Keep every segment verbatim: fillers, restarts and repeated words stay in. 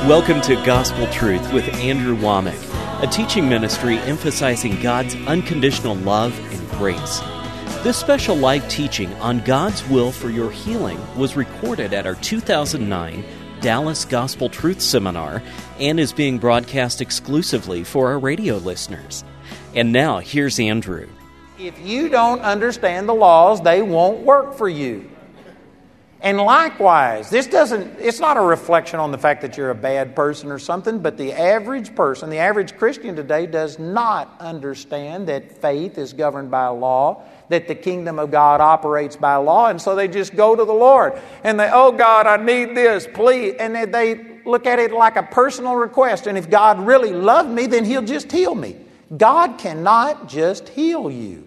Welcome to Gospel Truth with Andrew Womack, a teaching ministry emphasizing God's unconditional love and grace. This special live teaching on God's will for your healing was recorded at our two thousand nine Dallas Gospel Truth Seminar and is being broadcast exclusively for our radio listeners. And now, here's Andrew. If you don't understand the laws, they won't work for you. And likewise, this doesn't, it's not a reflection on the fact that you're a bad person or something, but the average person, the average Christian today does not understand that faith is governed by law, that the kingdom of God operates by law, and so they just go to the Lord. And they, oh God, I need this, please. And they, they look at it like a personal request. And if God really loved me, then He'll just heal me. God cannot just heal you.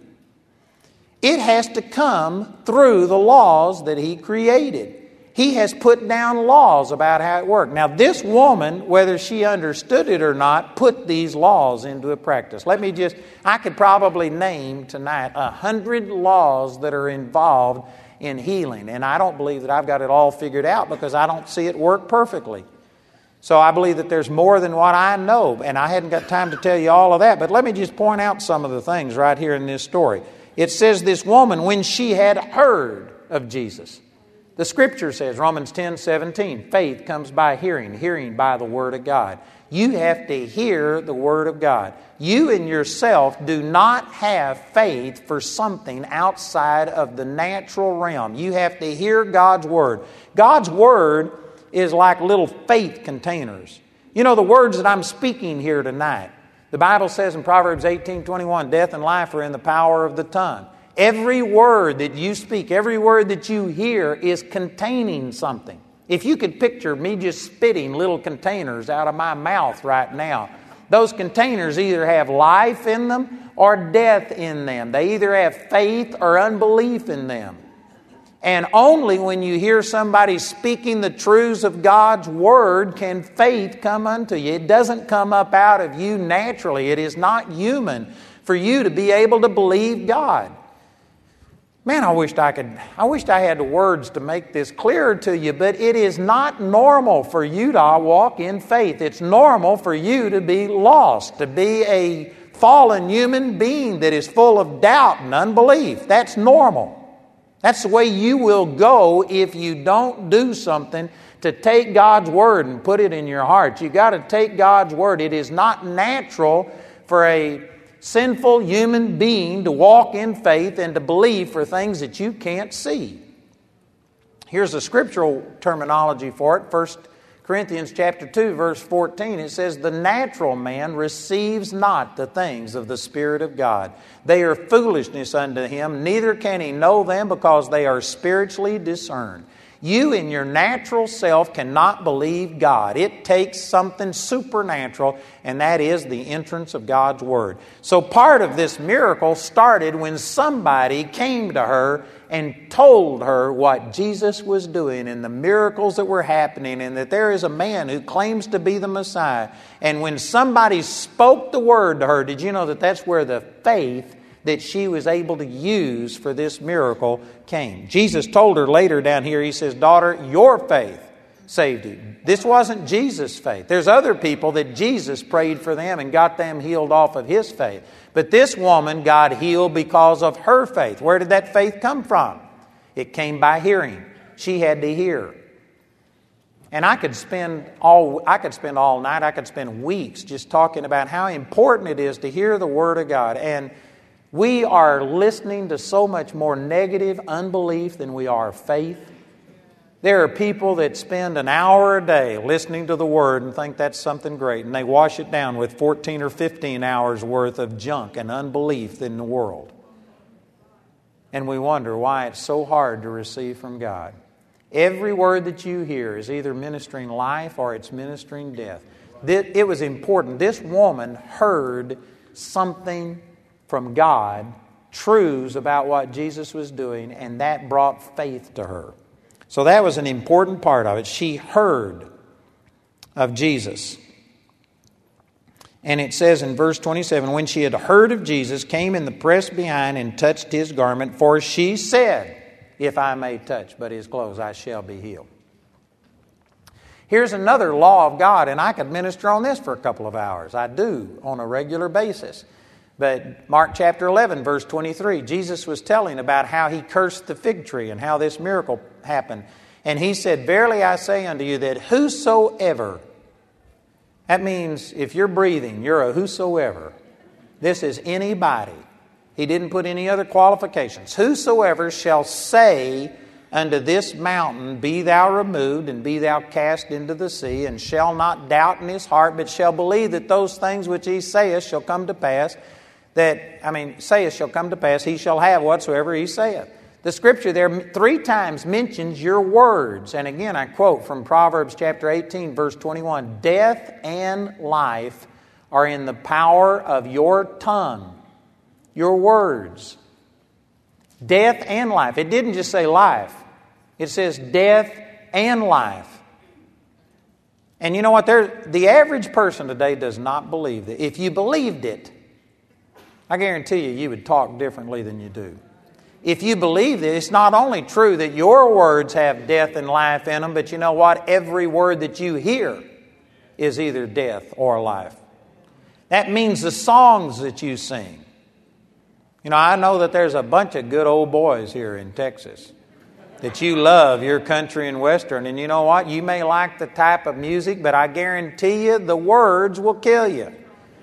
It has to come through the laws that He created. He has put down laws about how it worked. Now, this woman, whether she understood it or not, put these laws into a practice. Let me just, I could probably name tonight a hundred laws that are involved in healing. And I don't believe that I've got it all figured out because I don't see it work perfectly. So I believe that there's more than what I know. And I hadn't got time to tell you all of that. But let me just point out some of the things right here in this story. It says this woman, when she had heard of Jesus. The Scripture says, Romans ten seventeen, faith comes by hearing, hearing by the Word of God. You have to hear the Word of God. You in yourself do not have faith for something outside of the natural realm. You have to hear God's Word. God's Word is like little faith containers. You know, the words that I'm speaking here tonight, the Bible says in Proverbs eighteen twenty-one, death and life are in the power of the tongue. Every word that you speak, every word that you hear is containing something. If you could picture me just spitting little containers out of my mouth right now, those containers either have life in them or death in them. They either have faith or unbelief in them. And only when you hear somebody speaking the truths of God's Word can faith come unto you. It doesn't come up out of you naturally. It is not human for you to be able to believe God. Man, I wished I could, I wished I had the words to make this clearer to you, but it is not normal for you to walk in faith. It's normal for you to be lost, to be a fallen human being that is full of doubt and unbelief. That's normal. That's the way you will go if you don't do something to take God's Word and put it in your heart. You've got to take God's Word. It is not natural for a sinful human being to walk in faith and to believe for things that you can't see. Here's a scriptural terminology for it. First Corinthians chapter two, verse fourteen, it says, the natural man receives not the things of the Spirit of God. They are foolishness unto him, neither can he know them because they are spiritually discerned. You in your natural self cannot believe God. It takes something supernatural, and that is the entrance of God's Word. So part of this miracle started when somebody came to her and told her what Jesus was doing and the miracles that were happening and that there is a man who claims to be the Messiah. And when somebody spoke the word to her, did you know that that's where the faith that she was able to use for this miracle came? Jesus told her later down here, He says, daughter, your faith saved you. This wasn't Jesus' faith. There's other people that Jesus prayed for them and got them healed off of His faith. But this woman got healed because of her faith. Where did that faith come from? It came by hearing. She had to hear. And I could spend all I could spend all night, I could spend weeks just talking about how important it is to hear the Word of God. And we are listening to so much more negative unbelief than we are faith. There are people that spend an hour a day listening to the Word and think that's something great, and they wash it down with fourteen or fifteen hours worth of junk and unbelief in the world. And we wonder why it's so hard to receive from God. Every word that you hear is either ministering life or it's ministering death. It was important. This woman heard something from God, truths about what Jesus was doing, and that brought faith to her. So that was an important part of it. She heard of Jesus. And it says in verse twenty-seven, when she had heard of Jesus, came in the press behind and touched His garment, for she said, if I may touch but His clothes, I shall be healed. Here's another law of God, and I could minister on this for a couple of hours. I do on a regular basis. But Mark chapter eleven, verse twenty-three, Jesus was telling about how he cursed the fig tree and how this miracle happened. And he said, "Verily I say unto you that whosoever," that means if you're breathing, you're a whosoever. This is anybody. He didn't put any other qualifications. "Whosoever shall say unto this mountain, Be thou removed, and be thou cast into the sea, and shall not doubt in his heart, but shall believe that those things which he saith shall come to pass, that, I mean, saith shall come to pass, he shall have whatsoever he saith." The scripture there three times mentions your words. And again, I quote from Proverbs chapter eighteen, verse twenty-one, "Death and life are in the power of your tongue," your words. Death and life. It didn't just say life. It says death and life. And you know what? There, the average person today does not believe that. If you believed it, I guarantee you, you would talk differently than you do. If you believe it, it's not only true that your words have death and life in them, but you know what? Every word that you hear is either death or life. That means the songs that you sing. You know, I know that there's a bunch of good old boys here in Texas that you love your country and western. And you know what? You may like the type of music, but I guarantee you the words will kill you.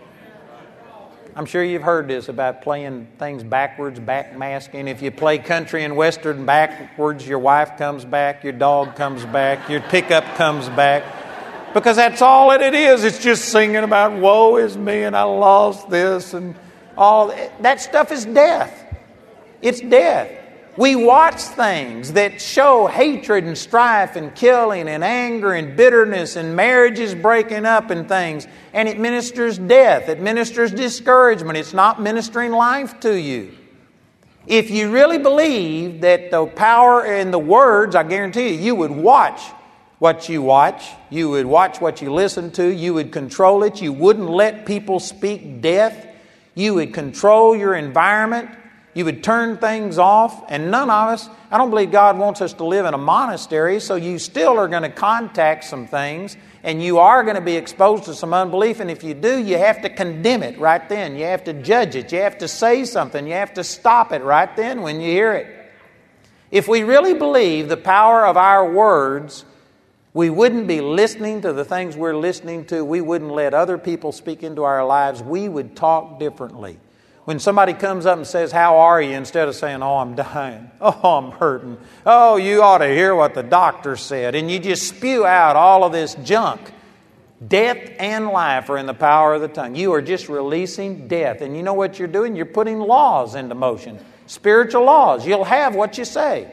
I'm sure you've heard this about playing things backwards, backmasking. If you play country and western backwards, your wife comes back, your dog comes back, your pickup comes back. Because that's all that it is. It's just singing about, woe is me and I lost this and all. That stuff is death. It's death. We watch things that show hatred and strife and killing and anger and bitterness and marriages breaking up and things. And it ministers death. It ministers discouragement. It's not ministering life to you. If you really believe that the power in the words, I guarantee you, you would watch what you watch. You would watch what you listen to. You would control it. You wouldn't let people speak death. You would control your environment. You would turn things off. And none of us, I don't believe God wants us to live in a monastery, so you still are going to contact some things, and you are going to be exposed to some unbelief. And if you do, you have to condemn it right then. You have to judge it. You have to say something. You have to stop it right then when you hear it. If we really believe the power of our words, we wouldn't be listening to the things we're listening to. We wouldn't let other people speak into our lives. We would talk differently. When somebody comes up and says, "How are you?" instead of saying, "Oh, I'm dying. Oh, I'm hurting. Oh, you ought to hear what the doctor said." And you just spew out all of this junk. Death and life are in the power of the tongue. You are just releasing death. And you know what you're doing? You're putting laws into motion. Spiritual laws. You'll have what you say.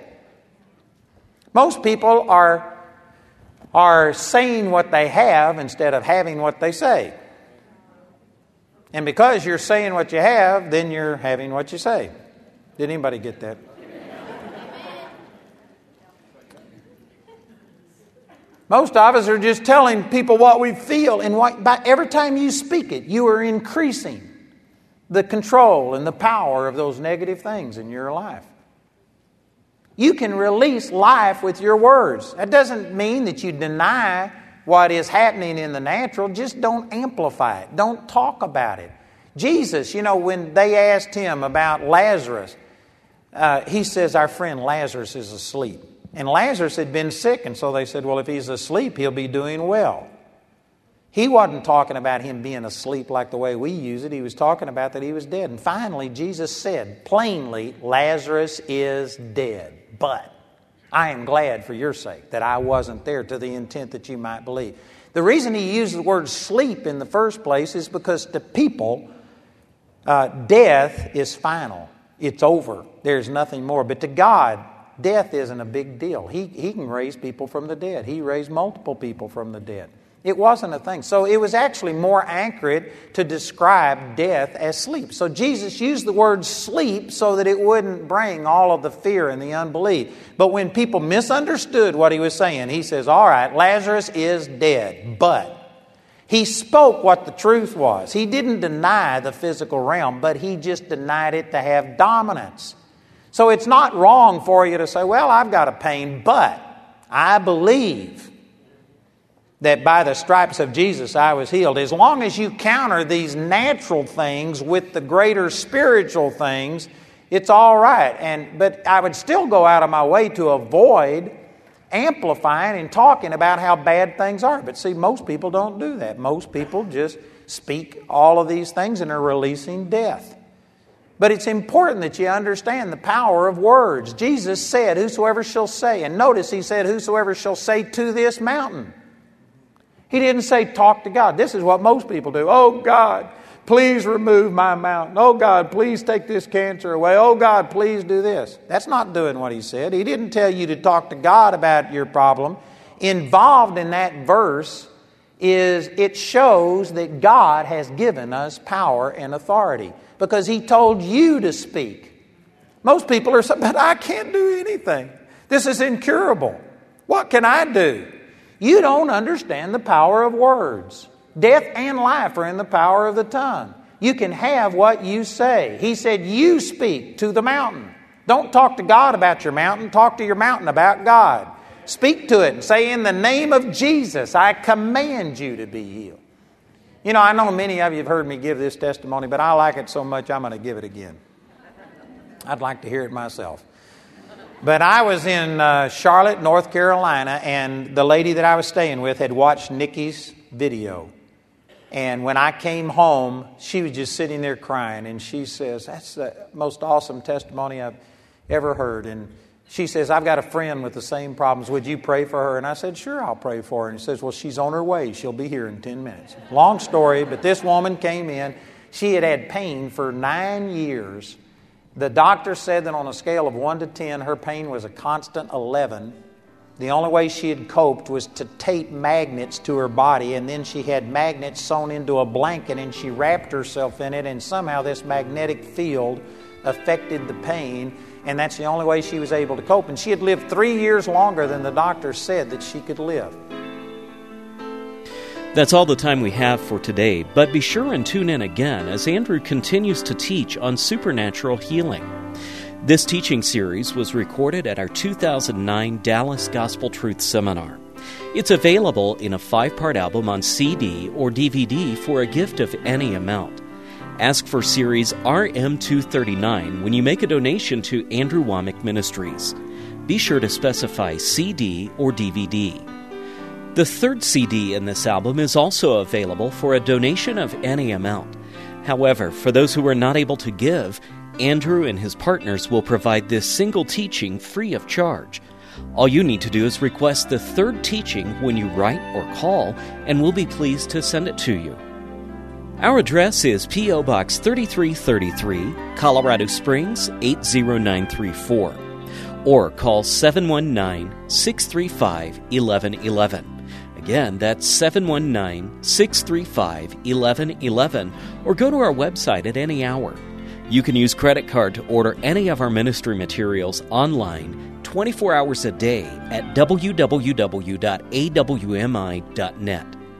Most people are are saying what they have instead of having what they say. And because you're saying what you have, then you're having what you say. Did anybody get that? Most of us are just telling people what we feel, and what, by every time you speak it, you are increasing the control and the power of those negative things in your life. You can release life with your words. That doesn't mean that you deny what is happening in the natural. Just don't amplify it. Don't talk about it. Jesus, you know, when they asked him about Lazarus, uh, he says, "Our friend Lazarus is asleep." And Lazarus had been sick, and so they said, "Well, if he's asleep, he'll be doing well." He wasn't talking about him being asleep like the way we use it. He was talking about that he was dead. And finally, Jesus said plainly, "Lazarus is dead. But I am glad for your sake that I wasn't there, to the intent that you might believe." The reason he used the word sleep in the first place is because to people, uh, death is final. It's over. There's nothing more. But to God, death isn't a big deal. He, he can raise people from the dead. He raised multiple people from the dead. It wasn't a thing. So it was actually more accurate to describe death as sleep. So Jesus used the word sleep so that it wouldn't bring all of the fear and the unbelief. But when people misunderstood what he was saying, he says, "All right, Lazarus is dead." But he spoke what the truth was. He didn't deny the physical realm, but he just denied it to have dominance. So it's not wrong for you to say, "Well, I've got a pain, but I believe that by the stripes of Jesus I was healed. As long as you counter these natural things with the greater spiritual things, it's all right. And but I would still go out of my way to avoid amplifying and talking about how bad things are. But see, most people don't do that. Most people just speak all of these things and are releasing death. But it's important that you understand the power of words. Jesus said, whosoever shall say, and notice he said, whosoever shall say to this mountain. He didn't say talk to God. This is what most people do. Oh God, please remove my mountain. Oh God, please take this cancer away. Oh God, please do this. That's not doing what he said. He didn't tell you to talk to God about your problem. Involved in that verse is it shows that God has given us power and authority because he told you to speak. Most people are saying, but I can't do anything. This is incurable. What can I do? You don't understand the power of words. Death and life are in the power of the tongue. You can have what you say. He said, you speak to the mountain. Don't talk to God about your mountain. Talk to your mountain about God. Speak to it and say, in the name of Jesus, I command you to be healed. You know, I know many of you have heard me give this testimony, but I like it so much I'm going to give it again. I'd like to hear it myself. But I was in uh, Charlotte, North Carolina, and the lady that I was staying with had watched Nikki's video. And when I came home, she was just sitting there crying. And she says, that's the most awesome testimony I've ever heard. And she says, I've got a friend with the same problems. Would you pray for her? And I said, sure, I'll pray for her. And he says, well, she's on her way. She'll be here in ten minutes. Long story, but this woman came in. She had had pain for nine years. The doctor said that on a scale of one to ten, her pain was a constant eleven. The only way she had coped was to tape magnets to her body, and then she had magnets sewn into a blanket, and she wrapped herself in it, and somehow this magnetic field affected the pain, and that's the only way she was able to cope. And she had lived three years longer than the doctor said that she could live. That's all the time we have for today, but be sure and tune in again as Andrew continues to teach on supernatural healing. This teaching series was recorded at our two thousand nine Dallas Gospel Truth Seminar. It's available in a five-part album on C D or D V D for a gift of any amount. Ask for series R M two thirty-nine when you make a donation to Andrew Wommack Ministries. Be sure to specify C D or D V D. The third C D in this album is also available for a donation of any amount. However, for those who are not able to give, Andrew and his partners will provide this single teaching free of charge. All you need to do is request the third teaching when you write or call, and we'll be pleased to send it to you. Our address is P O Box thirty-three thirty-three, Colorado Springs eight zero nine three four, or call seven one nine, six three five, one one one one. Again, that's seven one nine, six three five, one one one one, or go to our website at any hour. You can use credit card to order any of our ministry materials online twenty-four hours a day at w w w dot a w m i dot net.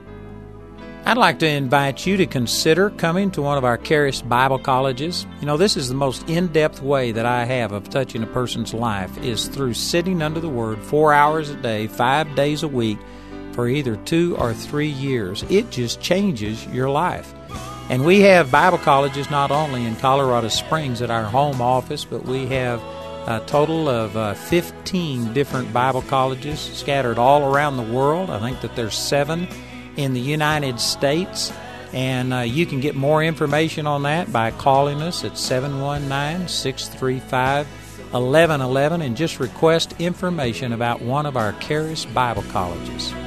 I'd like to invite you to consider coming to one of our Charis Bible colleges. You know, this is the most in-depth way that I have of touching a person's life is through sitting under the Word four hours a day, five days a week, for either two or three years. It just changes your life. And we have Bible colleges not only in Colorado Springs at our home office, but we have a total of uh, fifteen different Bible colleges scattered all around the world. I think that there's seven in the United States. And uh, you can get more information on that by calling us at seven one nine, six three five, one one one one and just request information about one of our Charis Bible colleges.